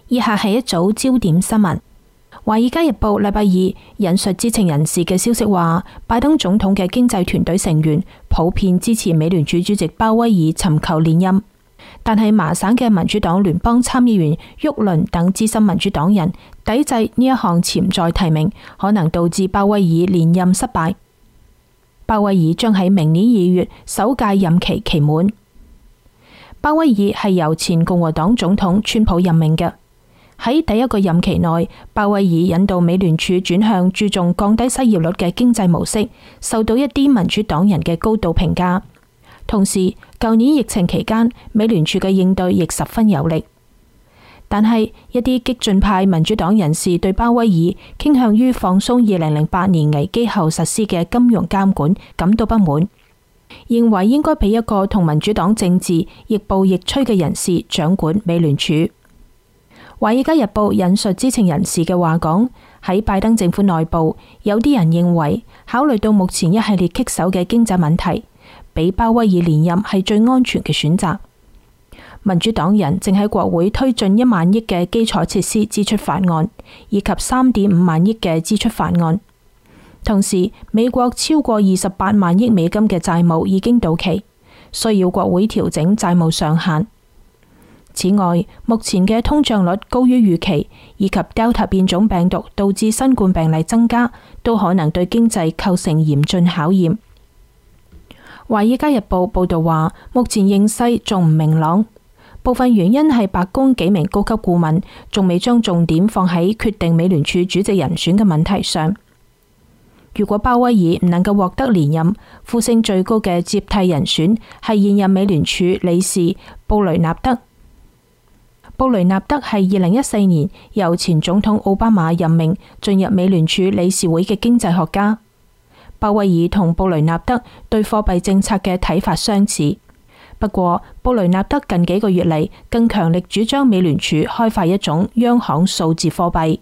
以下係一組焦點新聞。華爾街日報禮拜二引述知情人士嘅消息話，拜登總統嘅經濟團隊成員普遍支持美聯儲主席鮑威爾尋求連任，但係麻省嘅民主黨聯邦參議員沃倫等資深民主黨人抵制呢一項潛在提名，可能導致鮑威爾連任失敗。鮑威爾將喺明年2月首屆任期期滿。鮑威爾係由前共和黨總統川普任命嘅。喺第一個任期內，鮑威爾引導美聯儲轉向注重降低失業率嘅經濟模式，受到一啲民主黨人嘅高度評價。同時，舊年疫情期間，美聯儲嘅應對亦十分有力。但係一啲激進派民主黨人士對鮑威爾傾向於放鬆2008年危機後實施嘅金融監管感到不滿，認為應該俾一個同民主黨政治亦步亦趨嘅人士掌管美聯儲。華爾街日報引述知情人士嘅話講，喺拜登政府內部，有啲人認為考慮到目前一系列棘手嘅經濟問題，俾鮑威爾連任係最安全嘅選擇。民主黨人正喺國會推進1萬億嘅基礎設施支出法案，以及3.5萬億嘅支出法案。同時，美國超過28萬億美金嘅債務已經到期，需要國會調整債務上限。此外，目前嘅通脹率高於預期，以及 Delta 變種病毒導致新冠病例增加，都可能對經濟構成嚴峻考驗。華爾街日報報道話，目前形勢仲唔明朗，部分原因係白宮幾名高級顧問仲未將重點放喺決定美聯儲主席人選嘅問題上。如果鮑威爾唔能夠獲得連任，呼聲最高嘅接替人選係現任美聯儲理事布雷納德。布雷納德係2014年由前總統奧巴馬任命進入美聯儲理事會嘅經濟學家。鮑威爾同布雷納德對貨幣政策嘅睇法相似，不過布雷納德近幾個月嚟更強力主張美聯儲開發一種央行數字貨幣。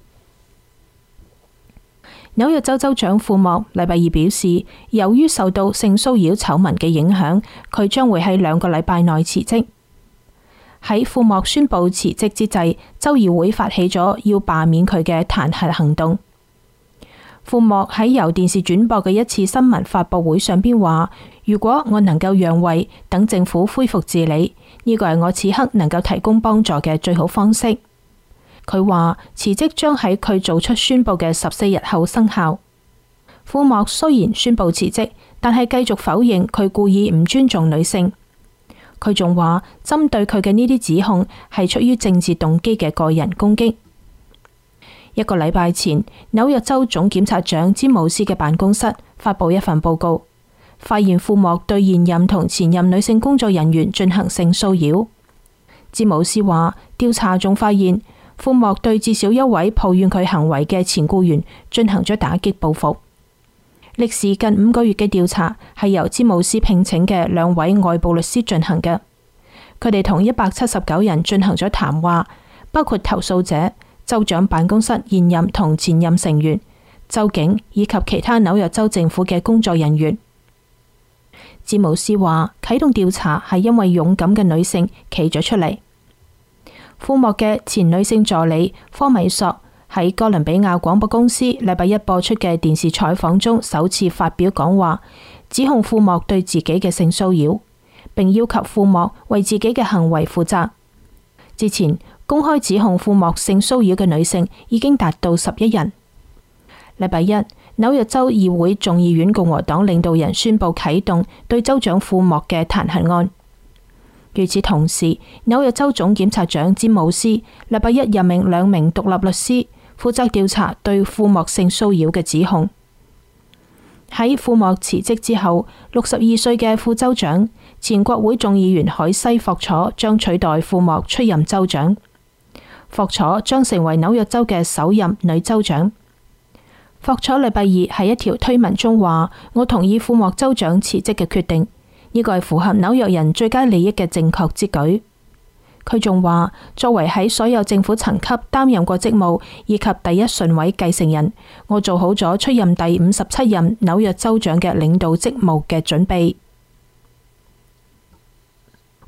紐約州州長庫莫禮拜二表示，由於受到性騷擾醜聞嘅影響，佢將會喺2個禮拜內辭職。喺庫莫宣布辭職之際，州議會發起咗要罷免佢嘅彈劾行動。庫莫喺由電視轉播嘅一次新聞發佈會上邊話，如果我能夠讓位，等政府恢復治理，呢個係我此刻能夠提供幫助嘅最好方式。佢話辭職將喺佢做出宣布嘅14日後生效。庫莫雖然宣布辭職，但係繼續否認佢故意唔尊重女性。佢仲話，針對佢嘅呢啲指控係出於政治動機嘅個人攻擊。1個禮拜前，紐約州總檢察長詹姆斯嘅辦公室發佈一份報告，發現庫莫對現任同前任女性工作人員進行性騷擾。詹姆斯話，調查仲發現庫莫對至少1位抱怨佢行為嘅前僱員進行咗打擊報復。歷時近5個月嘅調查係由詹姆斯聘請嘅2位外部律師進行嘅，佢哋同179人進行咗談話，包括投訴者、州長辦公室現任同前任成員、州警以及其他紐約州政府嘅工作人員。詹姆斯話，啟動調查係因為勇敢嘅女性企咗出嚟。庫莫嘅前女性助理科米索喺哥倫比亞廣播公司禮拜一播出嘅電視採訪中首次發表講話，指控庫莫對自己嘅性騷擾，並要求庫莫為自己嘅行為負責。之前公開指控庫莫性騷擾嘅女性已經達到11人。禮拜一，紐約州議會眾議院共和黨領導人宣布啟動對州長庫莫嘅彈劾案。與此同時，紐約州總檢察長詹姆斯禮拜一任命2名獨立律師，負責調查對庫莫性騷擾嘅指控。喺庫莫辭職之後，62歲嘅副州長、前國會眾議員海西霍楚將取代庫莫出任州長。霍楚將成為紐約州嘅首任女州長。霍楚禮拜二喺一條推文中話：我同意庫莫州長辭職嘅決定，呢個係符合紐約人最佳利益嘅正確之舉。佢仲話，作為喺所有政府層級擔任過職務以及第一順位繼承人，我做好咗出任第57任紐約州長嘅領導職務嘅準備。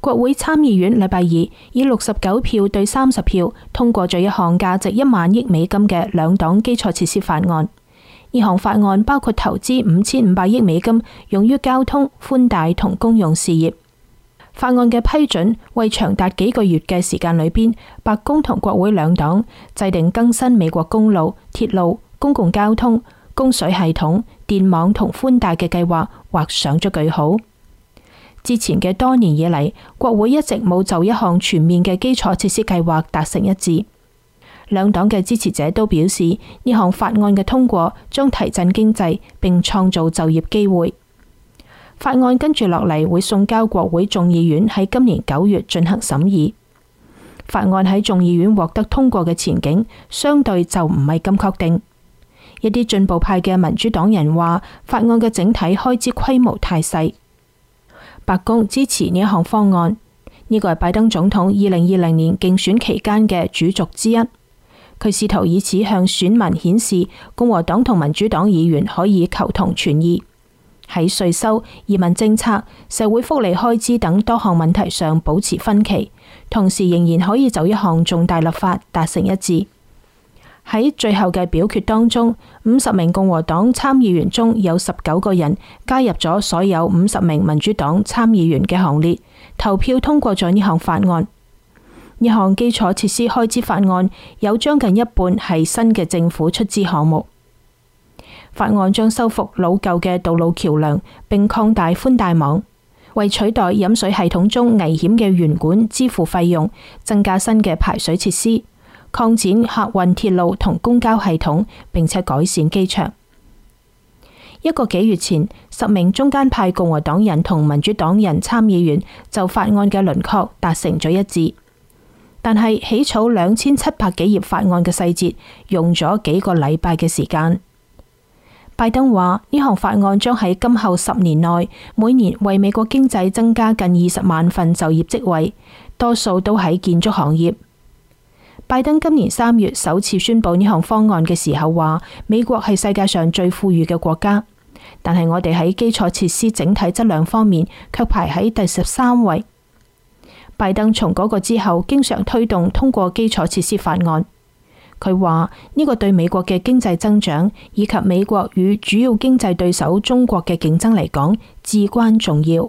國會參議院禮拜二以69票對30票通過咗一項價值1萬億美金嘅兩黨基礎設施法案。呢項法案包括投資5500億美金用於交通、寬帶同公用事業。法案嘅批准為長達幾個月嘅時間裏邊，白宮同國會兩黨制定更新美國公路、鐵路、公共交通、供水系統、電網同寬帶嘅計劃畫上咗句號。之前嘅多年以嚟，國會一直冇就一項全面嘅基礎設施計劃達成一致。兩黨嘅支持者都表示，呢項法案嘅通過將提振經濟並創造就業機會。法案跟住落嚟會送交國會眾議院喺今年9月進行審議。法案喺眾議院獲得通過嘅前景相對就唔係咁確定。一啲進步派嘅民主黨人話，法案嘅整體開支規模太細。白宮支持呢一項方案，呢個係拜登總統2020年競選期間嘅主軸之一。佢試圖以此向選民顯示共和黨同民主黨議員可以求同存異，喺稅收、移民政策、社會福利開支等多項問題上保持分歧，同時仍然可以就一項重大立法達成一致。喺最後嘅表決當中，50名共和黨參議員中有19個人加入咗所有50名民主黨參議員嘅行列，投票通過咗呢項法案。呢項基礎設施開支法案有將近一半係新嘅政府出資項目。法案將修復老舊嘅道路橋樑，並擴大寬帶網，為取代飲水系統中危險嘅鉛管支付費用，增加新嘅排水設施，擴展客運鐵路同公交系統，並且改善機場。一個幾月前，10名中間派共和黨人同民主黨人參議員就法案嘅輪廓達成咗一致。但係起草2700幾頁法案嘅細節用咗幾個禮拜嘅時間。拜登話呢項法案將喺今後10年內每年為美國經濟增加近20萬份就業職位，多數都喺建築行業。拜登今年3月首次宣布呢項方案嘅時候話，美國係世界上最富裕嘅國家，但係我哋喺基礎設施整體質量方面卻排喺第13位。拜登從嗰個之後經常推動通過基礎設施法案。佢話呢個對美國嘅經濟增長以及美國與主要經濟對手中國嘅競爭嚟講至關重要。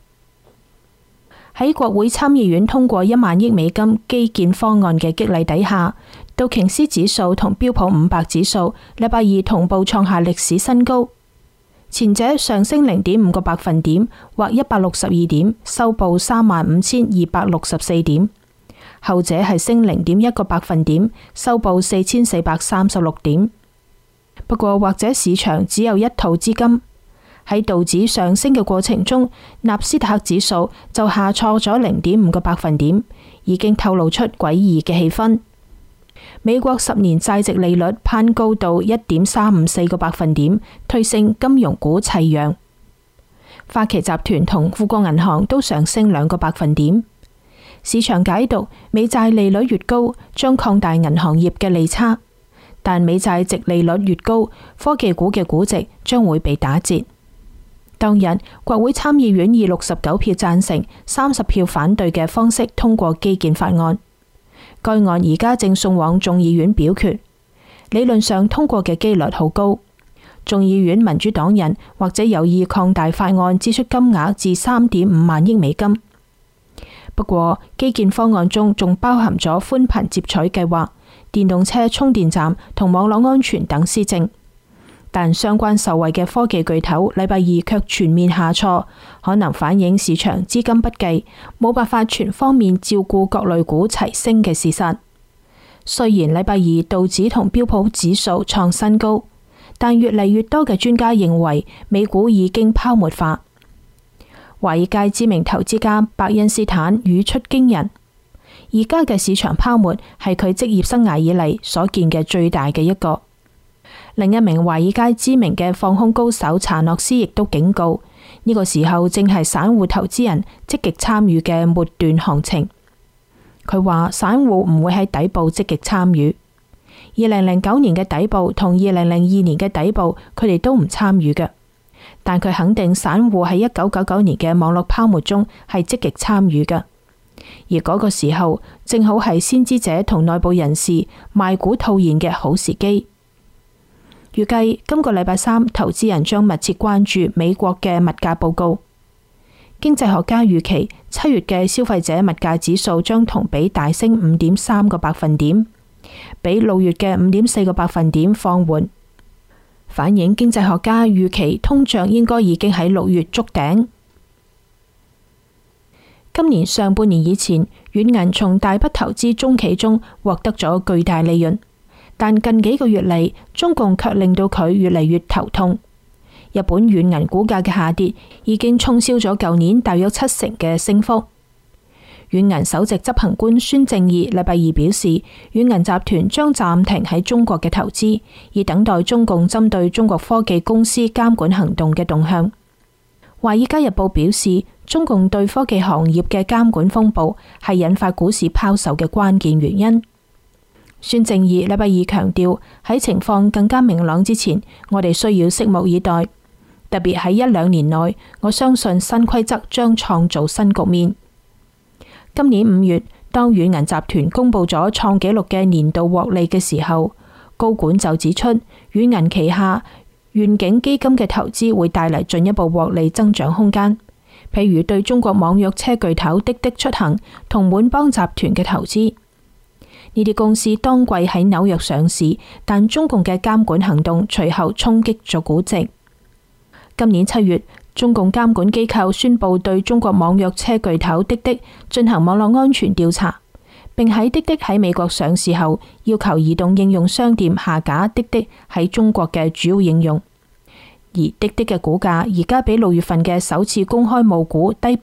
喺國會參議院通過1萬億美金基建方案嘅激勵底下，道瓊斯指數同標普500指數禮拜二同步創下歷史新高。前者上升0.5個百分點，或162點，收報35,264點；後者係升0.1個百分點，收報4,436點。不過，或者市場只有一套資金。喺道指上升嘅過程中，納斯達克指數就下挫咗0.5個百分點，已經透露出詭異嘅氣氛。美國10年債值利率攀高到1.354個百分點，推升金融股齊揚。花旗集團同富國銀行都上升2個百分點。市場解讀美債利率越高，將擴大銀行業嘅利差，但美債值利率越高，科技股嘅估值將會被打折。當日，國會參議院以69票贊成、30票反對嘅方式通過基建法案。該案而家正送往眾議院表決，理論上通過嘅機率好高。眾議院民主黨人或者有意擴大法案支出金額至3.5萬億美金。不過，基建方案中仲包含咗寬頻接取計劃、電動車充電站同網絡安全等施政。但相關受惠嘅科技巨頭禮拜二卻全面下挫，可能反映市場資金不濟，冇辦法全方面照顧各類股齊升嘅事實。雖然禮拜二道指同標普指數創新高，但越嚟越多嘅專家認為美股已經泡沫化。華爾街知名投資家伯恩斯坦語出驚人，而家嘅市場泡沫係佢職業生涯以嚟所見嘅最大嘅一個。另一名華爾街知名嘅放空高手查諾斯亦都警告，呢個時候正係散戶投資人積極參與嘅末段行情。佢話散戶唔會喺底部積極參與，2009年嘅底部同2002年嘅底部，佢哋都唔參與嘅。 但佢肯定散戶喺1999年嘅網絡泡沫中係積極參與嘅，而嗰個時候正好係先知者同內部人士賣股套現嘅好時機。預計今個禮拜三，投資人將密切關注美國嘅物價報告。經濟學家預期7月嘅消費者物價指數將同比大升5.3個百分點，比6月嘅5.4個百分點放緩，反映經濟學家預期通脹應該已經喺6月觸頂。今年上半年以前，軟銀從大筆投資中企中獲得咗巨大利潤，但近幾個月嚟，中共卻令到佢越嚟越頭痛。日本軟銀股價嘅下跌已經沖銷咗舊年大約70%嘅升幅。軟銀首席執行官孫正義禮拜二表示，軟銀集團將暫停喺中國嘅投資，以等待中共針對中國科技公司監管行動嘅動向。華爾街日報表示，中共對科技行業嘅監管風暴係引發股市拋售嘅關鍵原因。孫正義禮拜二強調，喺情況更加明朗之前，我哋需要拭目以待。特別喺1-2年內，我相信新規則將創造新局面。今年5月，當軟銀集團公布咗創紀錄嘅年度獲利嘅時候，高管就指出，軟銀旗下願景基金嘅投資會帶嚟進一步獲利增長空間，譬如對中國網約車巨頭滴滴出行同滿幫集團嘅投資。呢啲公司當季喺紐約上市，但中共嘅監管行動隨後衝擊咗估值。今年7月，中共監管機構宣布對中國網約車巨頭滴滴進行網絡安全調查，並喺滴滴喺美國上市後，要求移動應用商店下架滴滴喺中國嘅主要應用。而滴滴嘅股價而家比6月份嘅首次公開募股低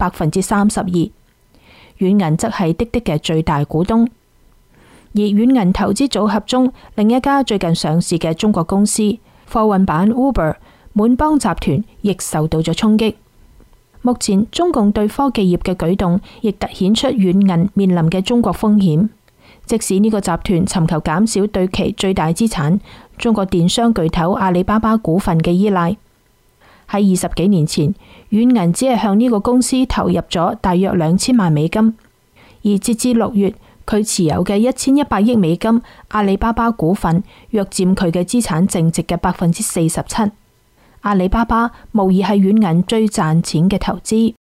32%，軟銀則係滴滴嘅最大股東。而軟銀投資組合中另一家最近上市嘅中國公司貨運版 Uber 滿幫集團亦受到咗衝擊。目前中共對科技業嘅舉動亦凸顯出軟銀面臨嘅中國風險。即使呢個集團尋求減少對其最大資產中國電商巨頭阿里巴巴股份嘅依賴，喺20幾年前，軟銀只係向呢個公司投入咗大約2000萬美金，而截至6月，佢持有嘅1100億美金阿里巴巴股份約佔佢嘅資產淨值嘅47%。阿里巴巴無疑係軟銀最賺錢嘅投資。